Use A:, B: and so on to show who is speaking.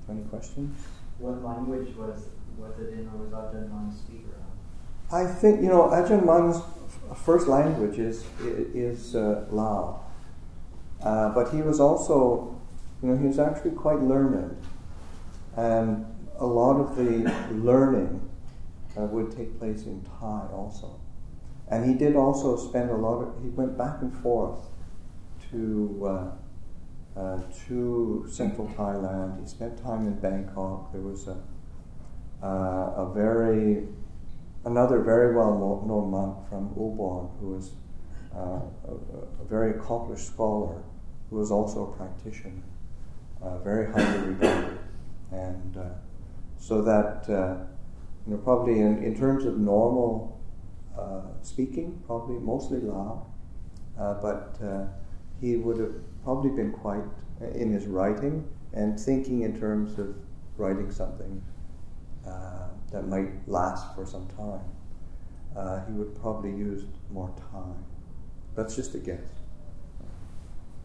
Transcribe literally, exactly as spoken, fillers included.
A: Any questions?
B: What language was was it in, or was Ajahn Mun's speaker of?
A: I think, you know, Ajahn Mun's first language is, is uh, Lao. Uh, but he was also, you know, he was actually quite learned. And a lot of the learning uh, would take place in Thai also. And he did also spend a lot of, he went back and forth to uh, uh, to central Thailand. He spent time in Bangkok. There was a uh, a very, another very well known monk from Ubon who was uh, a, a very accomplished scholar who was also a practitioner, uh, very highly regarded. And uh, so that, uh, you know, probably in, in terms of normal uh, speaking, probably mostly Lao, uh, but uh, he would have probably been quite, in his writing and thinking in terms of writing something uh, that might last for some time, uh, he would probably use more time. That's just a guess.